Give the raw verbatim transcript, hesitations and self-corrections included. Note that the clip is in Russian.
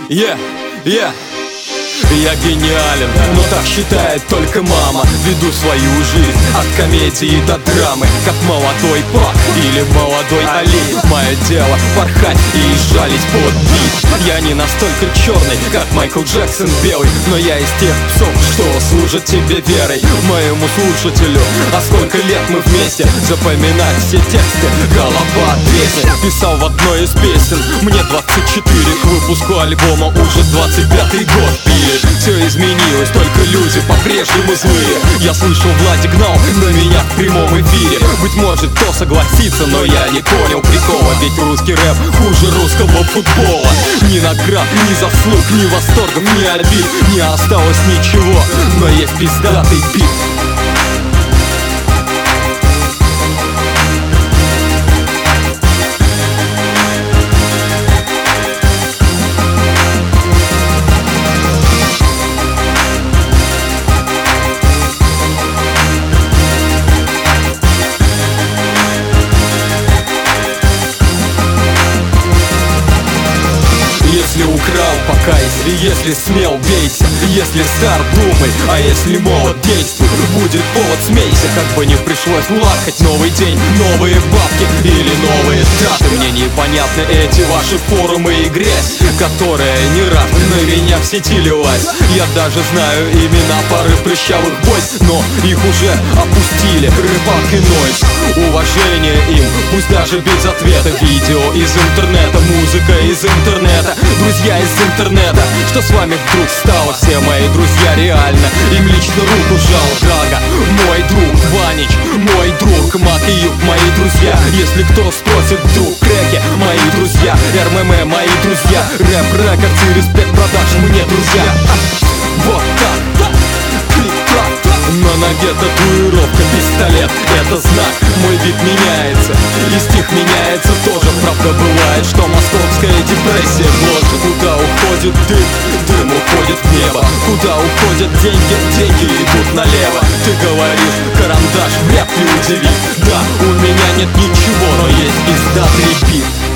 Yeah, yeah. Я гениален, но так считает только мама. Веду свою жизнь от комедии до драмы, как молодой пак или молодой Али. Мое дело порхать и жалить под бит. Я не настолько черный, как Майкл Джексон белый, но я из тех псов, что служат тебе верой. Моему слушателю, а сколько лет мы вместе, запоминать все тексты голова ответит. Писал в одной из песен, мне двадцать четыре, к выпуску альбома уже двадцать пятый год пили. Все изменилось, только люди по-прежнему злые. Я слышал, Владик гнал на меня в прямом эфире. Быть может, кто согласится, но я не понял прикола. Ведь русский рэп хуже русского футбола. Ни наград, ни заслуг, ни восторгов, ни обид не осталось ничего, но есть пиздатый бит. Если украл, покайся, если смел, бейся. Если стар, думай, а если молод, действуй. Будет повод, смейся, как бы не пришлось лахать. Новый день, новые бабки или новые траты. Мне непонятны эти ваши форумы и грязь, которая не раз на меня в сети лилась. Я даже знаю имена пары прыщавых бойс, но их уже опустили, рыбак и нойз. Уважение им, пусть даже без ответа. Видео из интернета, музыка из интернета, друзья из интернета. Что с вами вдруг стало? Все мои друзья реально, им лично руку жал Драга, мой друг Ванич, мой друг Макиюк, мои друзья. Если кто спросит вдруг, Креки, мои друзья. РММ, мои друзья. Рэп Рекордс и Респект Продакшн, мне друзья. Вот так. На ноге татуировка, пистолет, это знак. Мой вид меняется, и стих меняется тоже. Правда бывает, что московская депрессия гложет. Куда уходит дым, дым уходит в небо. Куда уходят деньги, деньги идут налево. Ты говоришь, карандаш, вряд ли удивит. Да, у меня нет ничего, но есть пиздатый бит.